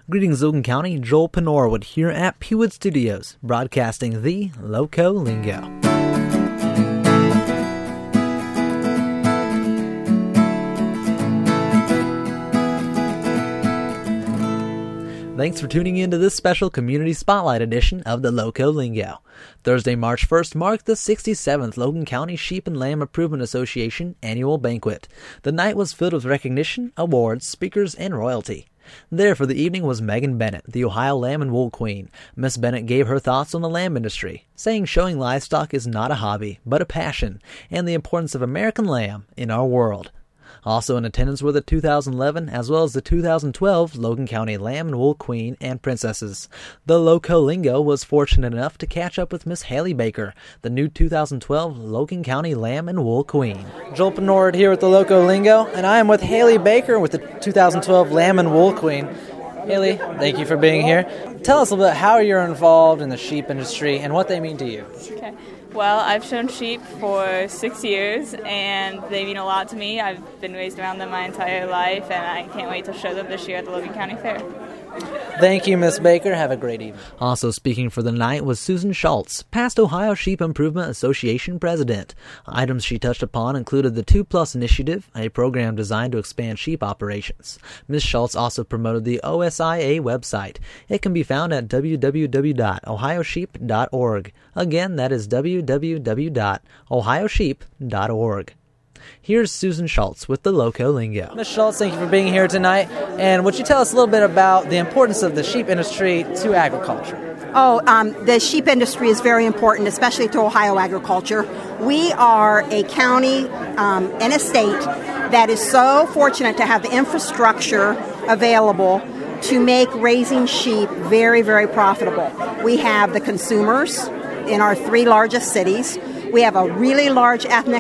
Greetings, Logan County. Joel Penorwood here at Pewwood Studios, broadcasting the Loco Lingo. Thanks for tuning in to this special Community Spotlight edition of the Loco Lingo. Thursday, March 1st marked the 67th Logan County Sheep and Lamb Improvement Association annual banquet. The night was filled with recognition, awards, speakers, and royalty. There for the evening was Megan Bennett, the Ohio Lamb and Wool Queen. Miss Bennett gave her thoughts on the lamb industry, saying showing livestock is not a hobby, but a passion, and the importance of American lamb in our world. Also in attendance were the 2011 as well as the 2012 Logan County Lamb and Wool Queen and Princesses. The Loco Lingo was fortunate enough to catch up with Miss Haley Baker, the new 2012 Logan County Lamb and Wool Queen. Joel Penorwood here with the Loco Lingo, and I am with Haley Baker with the 2012 Lamb and Wool Queen. Haley, thank you for being here. Tell us a little bit how you're involved in the sheep industry and what they mean to you. Okay. Well, I've shown sheep for 6 years, and they mean a lot to me. I've been raised around them my entire life, and I can't wait to show them this year at the Logan County Fair. Thank you, Miss Baker. Have a great evening. Also speaking for the night was Susan Schultz, past Ohio Sheep Improvement Association president. Items she touched upon included the 2+ initiative, a program designed to expand sheep operations. Ms. Schultz also promoted the OSIA website. It can be found at www.ohiosheep.org. Again, that is www.ohiosheep.org. Here's Susan Schultz with the Loco Lingo. Ms. Schultz, thank you for being here tonight. And would you tell us a little bit about the importance of the sheep industry to agriculture? The sheep industry is very important, especially to Ohio agriculture. We are a county and a state that is so fortunate to have the infrastructure available to make raising sheep very, very profitable. We have the consumers in our 3 largest cities. We have a really large ethnic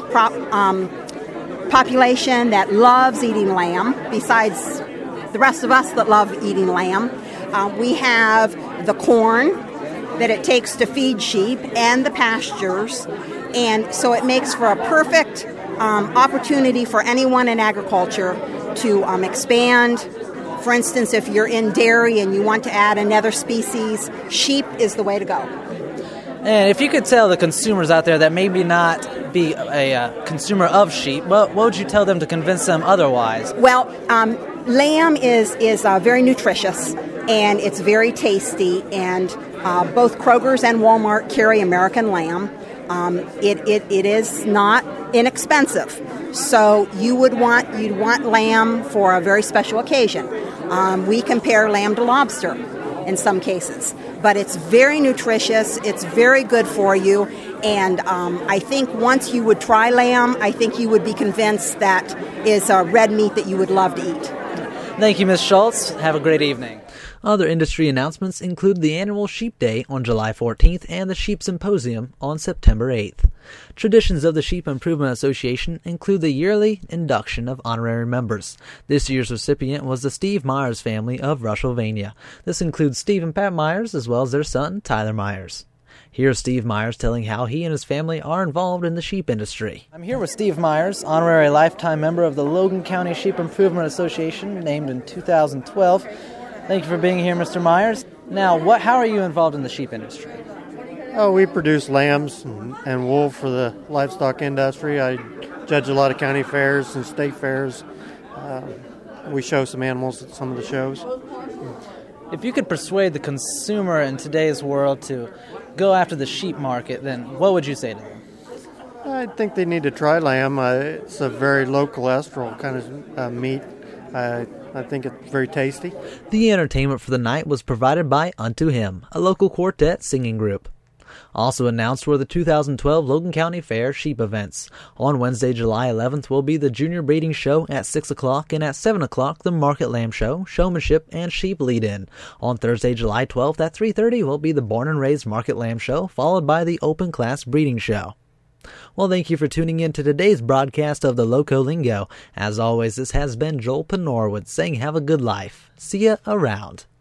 population that loves eating lamb, besides the rest of us that love eating lamb. We have the corn that it takes to feed sheep and the pastures, and so it makes for a perfect opportunity for anyone in agriculture to expand. For instance, if you're in dairy and you want to add another species, sheep is the way to go. And if you could tell the consumers out there that maybe not be a consumer of sheep, what would you tell them to convince them otherwise? Well, lamb is very nutritious, and it's very tasty, and both Kroger's and Walmart carry American lamb. It is not inexpensive, so you'd want lamb for a very special occasion. We compare lamb to lobster in some cases, but it's very nutritious, it's very good for you, and I think once you would try lamb, I think you would be convinced that is a red meat that you would love to eat. Thank you, Ms. Schultz. Have a great evening. Other industry announcements include the annual Sheep Day on July 14th and the Sheep Symposium on September 8th. Traditions of the Sheep Improvement Association include the yearly induction of honorary members. This year's recipient was the Steve Myers family of Russellvania. This includes Steve and Pat Myers as well as their son, Tyler Myers. Here's Steve Myers telling how he and his family are involved in the sheep industry. I'm here with Steve Myers, honorary lifetime member of the Logan County Sheep Improvement Association, named in 2012. Thank you for being here, Mr. Myers. Now, how are you involved in the sheep industry? We produce lambs and wool for the livestock industry. I judge a lot of county fairs and state fairs. We show some animals at some of the shows. If you could persuade the consumer in today's world to go after the sheep market, then what would you say to them? I think they need to try lamb. It's a very low cholesterol kind of meat. I think it's very tasty. The entertainment for the night was provided by Unto Him, a local quartet singing group. Also announced were the 2012 Logan County Fair sheep events. On Wednesday, July 11th will be the Junior Breeding Show at 6 o'clock, and at 7 o'clock the Market Lamb Show, Showmanship, and Sheep Lead-In. On Thursday, July 12th at 3:30 will be the Born and Raised Market Lamb Show, followed by the Open Class Breeding Show. Well, thank you for tuning in to today's broadcast of the Loco Lingo. As always, this has been Joel Penorwood saying have a good life. See ya around.